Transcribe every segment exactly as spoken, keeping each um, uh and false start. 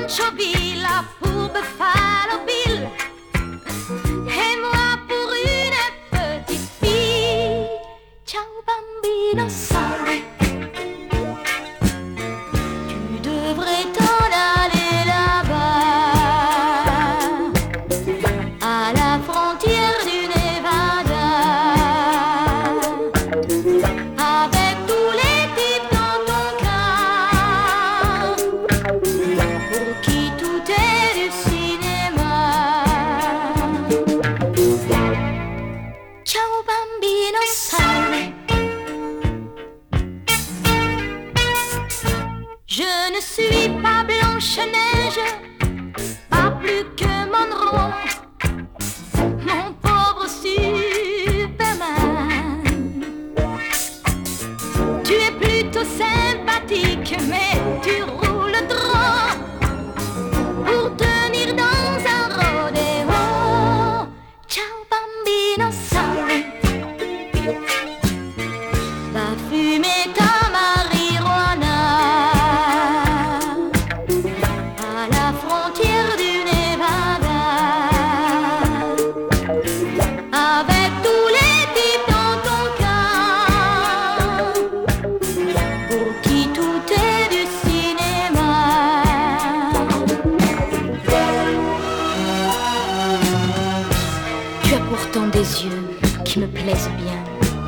Pancho Villa pour Buffalo Bill et moi pour une petite fille. Ciao bambino, sorry. Tu devrais t'en aller là-bas, à la frontière du Nevada, avec tous les types dans ton cas, pour qui tout est du cinéma. Ciao bambino, sorry. Je ne suis pas Blanche-Neige, pas plus que Monroe, mon pauvre Superman. Tu es plutôt sympathique, mais tu roules droit pour tenir dans un rodéo. Ciao bambino, sorry. Va fumer ta marijuana à la frontière du Nevada, avec tous les types dans ton cas, pour qui tout est du cinéma. Tu as pourtant des yeux qui me plaisent bien.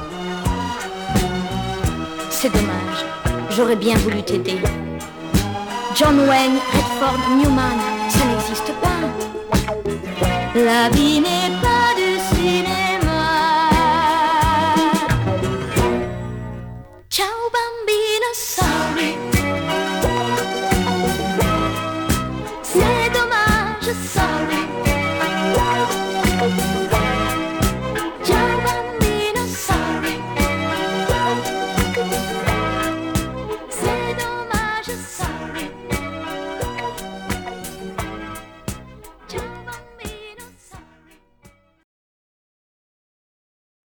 C'est dommage, j'aurais bien voulu t'aider. John Wayne, Redford, Newman, ça n'existe pas. La vie n'est pas du cinéma. Ciao bambino, sorry. C'est dommage, sorry.